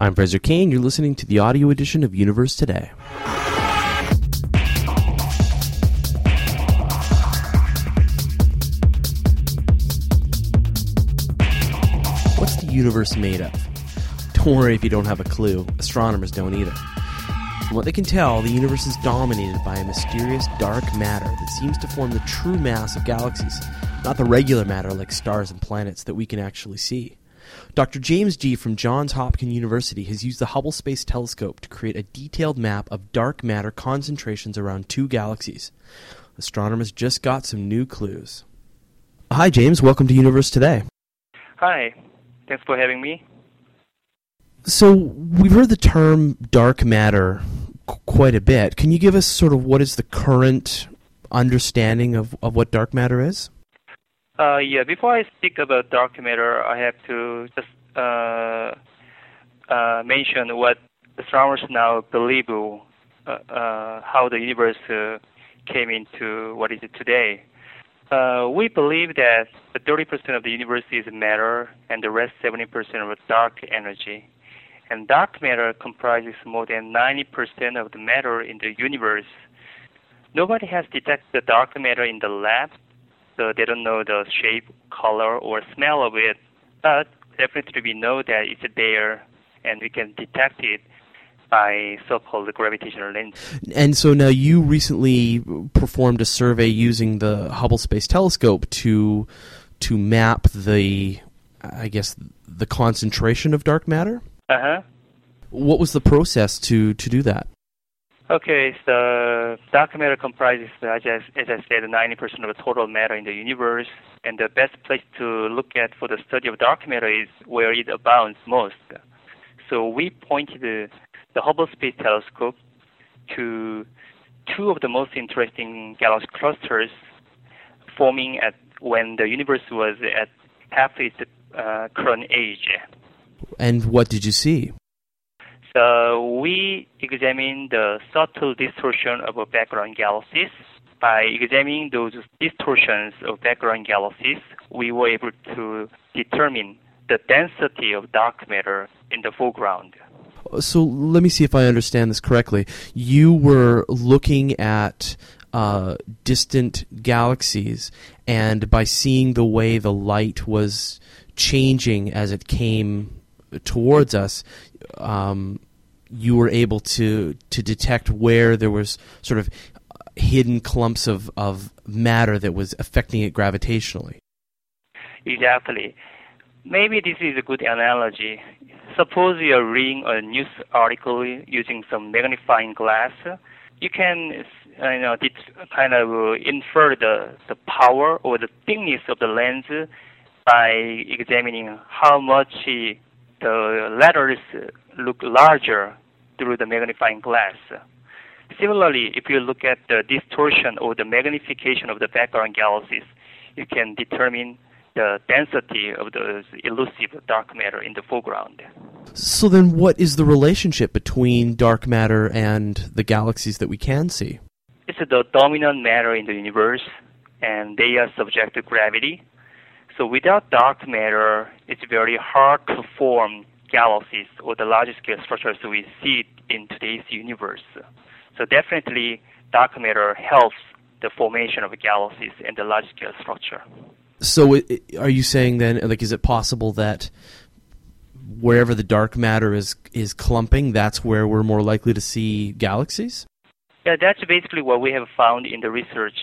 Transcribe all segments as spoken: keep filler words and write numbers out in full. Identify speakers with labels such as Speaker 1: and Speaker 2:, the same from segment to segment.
Speaker 1: I'm Fraser Kane. You're listening to the audio edition of Universe Today. What's the universe made of? Don't worry if you don't have a clue. Astronomers don't either. From what they can tell, the universe is dominated by a mysterious dark matter that seems to form the true mass of galaxies, not the regular matter like stars and planets that we can actually see. Doctor James Gee from Johns Hopkins University has used the Hubble Space Telescope to create a detailed map of dark matter concentrations around two galaxies. Astronomers just got some new clues. Hi, James. Welcome to Universe Today.
Speaker 2: Hi. Thanks for having me.
Speaker 1: So, we've heard the term dark matter qu- quite a bit. Can you give us sort of what is the current understanding of, of what dark matter is?
Speaker 2: Uh, yeah, before I speak about dark matter, I have to just uh, uh, mention what astronomers now believe uh, uh, how the universe uh, came into what is it today. Uh, we believe that the thirty percent of the universe is matter and the rest seventy percent of dark energy. And dark matter comprises more than ninety percent of the matter in the universe. Nobody has detected the dark matter in the lab, so they don't know the shape, color, or smell of it. But definitely we know that it's there, and we can detect it by so-called gravitational lens.
Speaker 1: And so now you recently performed a survey using the Hubble Space Telescope to to map the, I guess, the concentration of dark matter?
Speaker 2: Uh-huh.
Speaker 1: What was the process to, to do that?
Speaker 2: Okay, so dark matter comprises, as I, as I said, ninety percent of the total matter in the universe, and the best place to look at for the study of dark matter is where it abounds most. So we pointed the, the Hubble Space Telescope to two of the most interesting galaxy clusters forming at when the universe was at half its uh, current age.
Speaker 1: And what did you see?
Speaker 2: So we examined the subtle distortion of background galaxies. By examining those distortions of background galaxies, we were able to determine the density of dark matter in the foreground.
Speaker 1: So let me see if I understand this correctly. You were looking at uh, distant galaxies, and by seeing the way the light was changing as it came towards us, um, you were able to to detect where there was sort of hidden clumps of, of matter that was affecting it gravitationally.
Speaker 2: Exactly. Maybe this is a good analogy. Suppose you are reading a news article using some magnifying glass. You can uh, you know, kind of infer the, the power or the thickness of the lens by examining how much the letters look larger through the magnifying glass. Similarly, if you look at the distortion or the magnification of the background galaxies, you can determine the density of those elusive dark matter in the foreground.
Speaker 1: So then what is the relationship between dark matter and the galaxies that we can see?
Speaker 2: It's the dominant matter in the universe, and they are subject to gravity. So without dark matter, it's very hard to form galaxies or the large-scale structures we see in today's universe. So definitely, dark matter helps the formation of galaxies and the large-scale structure.
Speaker 1: So it, are you saying then, like, is it possible that wherever the dark matter is is clumping, that's where we're more likely to see galaxies?
Speaker 2: Yeah, that's basically what we have found in the research.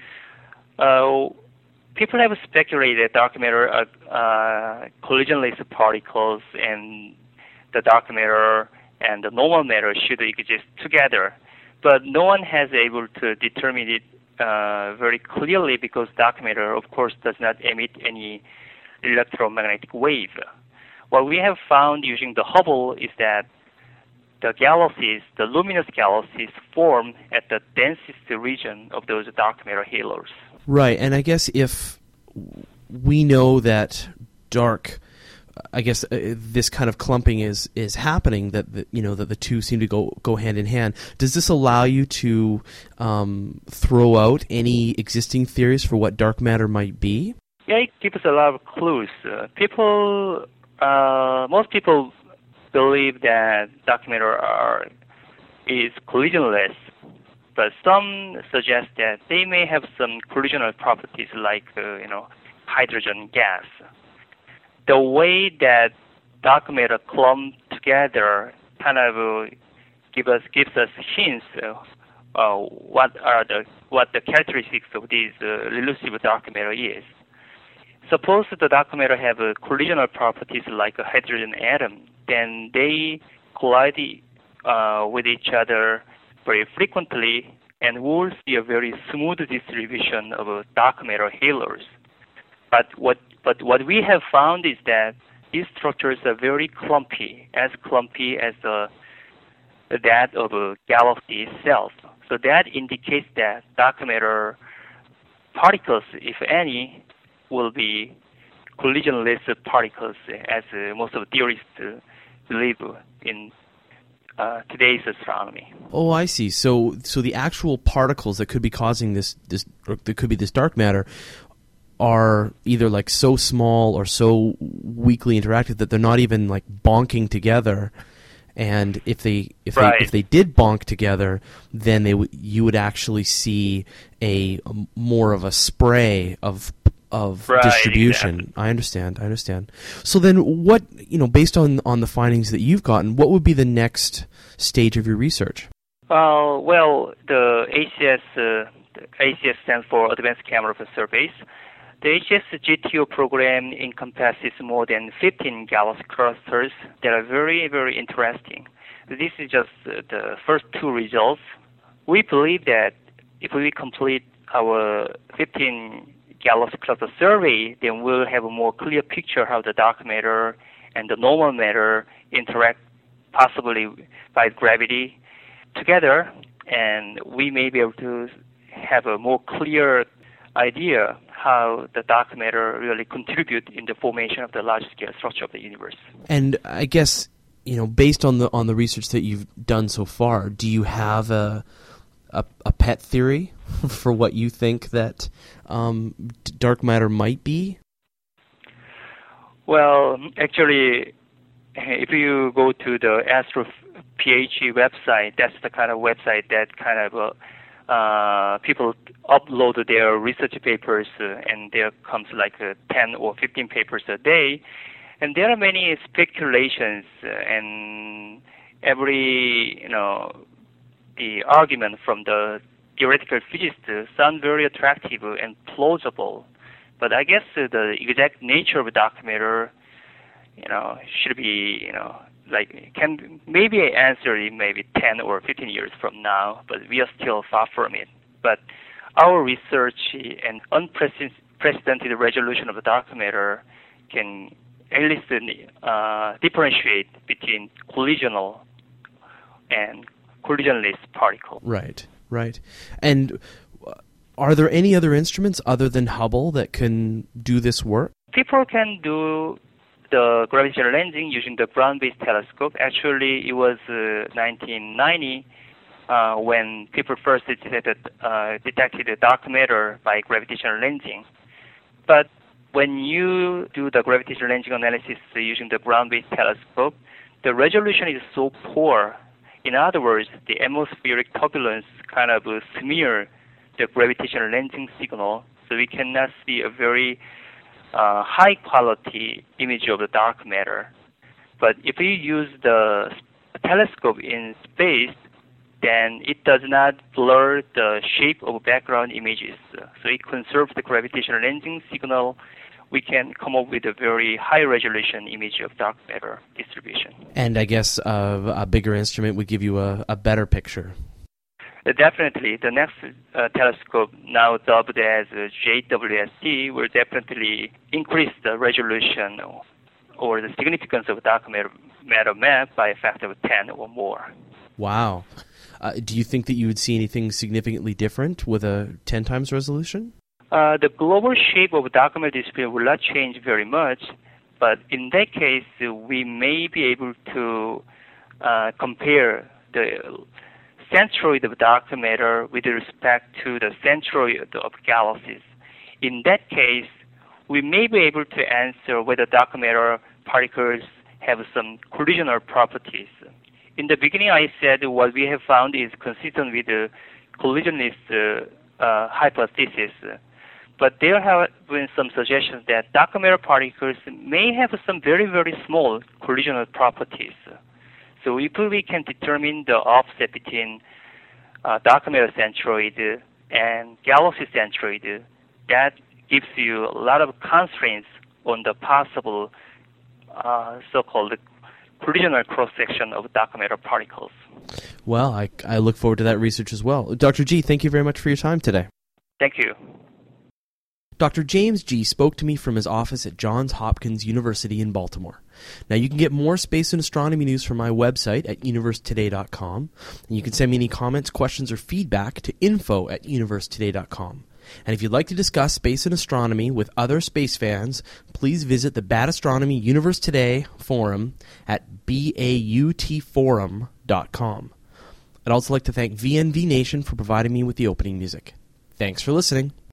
Speaker 2: Uh, people have speculated that dark matter are uh, collisionless particles, and the dark matter and the normal matter should exist together. But no one has able to determine it uh, very clearly because dark matter, of course, does not emit any electromagnetic wave. What we have found using the Hubble is that the galaxies, the luminous galaxies, form at the densest region of those dark matter halos.
Speaker 1: Right, and I guess if we know that dark, I guess uh, this kind of clumping is, is happening, that the, you know that the two seem to go, go hand in hand. Does this allow you to um, throw out any existing theories for what dark matter might be?
Speaker 2: Yeah, it gives us a lot of clues. Uh, people, uh, most people believe that dark matter are, is collisionless, but some suggest that they may have some collisional properties like, uh, you know, hydrogen gas. The way that dark matter clump together kind of uh, give us gives us hints uh, uh, what are the what the characteristics of this uh, elusive dark matter is. Suppose the dark matter have uh, collisional properties like a hydrogen atom, then they collide uh, with each other very frequently, and we'll see a very smooth distribution of uh, dark matter halos. But what but what we have found is that these structures are very clumpy, as clumpy as the that of a galaxy itself. So that indicates that dark matter particles, if any, will be collisionless particles, as uh, most of the theorists uh, believe in uh, today's astronomy.
Speaker 1: Oh, I see. So, so the actual particles that could be causing this, this, or that could be this dark matter, are either like so small or so weakly interactive that they're not even like bonking together. And if they if
Speaker 2: right.
Speaker 1: they if they did bonk together, then they w- you would actually see a, a more of a spray of of
Speaker 2: right,
Speaker 1: distribution.
Speaker 2: Exactly.
Speaker 1: I understand. I understand. So then, what you know, based on on the findings that you've gotten, what would be the next stage of your research?
Speaker 2: Uh, well, the A C S uh, the A C S stands for Advanced Camera Surveys. The H S G T O program encompasses more than fifteen galaxy clusters that are very, very interesting. This is just uh, the first two results. We believe that if we complete our fifteen galaxy cluster survey, then we'll have a more clear picture how the dark matter and the normal matter interact, possibly by gravity, together, and we may be able to have a more clear idea how the dark matter really contribute in the formation of the large-scale structure of the universe.
Speaker 1: And I guess, you know, based on the on the research that you've done so far, do you have a a, a pet theory for what you think that um, dark matter might be?
Speaker 2: Well, actually, if you go to the Astro PhD website, that's the kind of website that kind of uh, Uh, people upload their research papers, uh, and there comes like uh, ten or fifteen papers a day, and there are many speculations, uh, and every you know the argument from the theoretical physicists uh, sound very attractive and plausible, but I guess uh, the exact nature of dark matter, you know, should be you know. Like can maybe answer in maybe ten or fifteen years from now, but we are still far from it. But our research and unprecedented resolution of the dark matter can at least uh, differentiate between collisional and collisionless particles.
Speaker 1: Right, right. And are there any other instruments other than Hubble that can do this work?
Speaker 2: People can do the gravitational lensing using the ground-based telescope. Actually, it was uh, nineteen ninety uh, when people first detected, uh, detected the dark matter by gravitational lensing. But when you do the gravitational lensing analysis using the ground-based telescope, the resolution is so poor. In other words, the atmospheric turbulence kind of uh, smear the gravitational lensing signal, so we cannot see a very Uh, high quality image of the dark matter. But if you use the telescope in space, then it does not blur the shape of background images. So it conserves the gravitational lensing signal. We can come up with a very high resolution image of dark matter distribution.
Speaker 1: And I guess uh, a bigger instrument would give you a, a better picture.
Speaker 2: Uh, definitely. The next uh, telescope, now dubbed as uh, J W S T, will definitely increase the resolution or, or the significance of dark matter, matter map by a factor of ten or more.
Speaker 1: Wow. Uh, do you think that you would see anything significantly different with a ten times resolution?
Speaker 2: Uh, the global shape of dark matter distribution will not change very much, but in that case, uh, we may be able to uh, compare the centroid of dark matter with respect to the centroid of galaxies. In that case, we may be able to answer whether dark matter particles have some collisional properties. In the beginning, I said what we have found is consistent with the collisionist uh, uh, hypothesis. But there have been some suggestions that dark matter particles may have some very, very small collisional properties. So if we can determine the offset between uh, dark matter centroid and galaxy centroid, that gives you a lot of constraints on the possible uh, so-called collisional cross-section of dark matter particles.
Speaker 1: Well, I, I look forward to that research as well. Doctor G, thank you very much for your time today.
Speaker 2: Thank you.
Speaker 1: Doctor James G. spoke to me from his office at Johns Hopkins University in Baltimore. Now, you can get more space and astronomy news from my website at universe today dot com, and you can send me any comments, questions, or feedback to info at universe today dot com. And if you'd like to discuss space and astronomy with other space fans, please visit the Bad Astronomy Universe Today forum at baut forum dot com. I'd also like to thank V N V Nation for providing me with the opening music. Thanks for listening.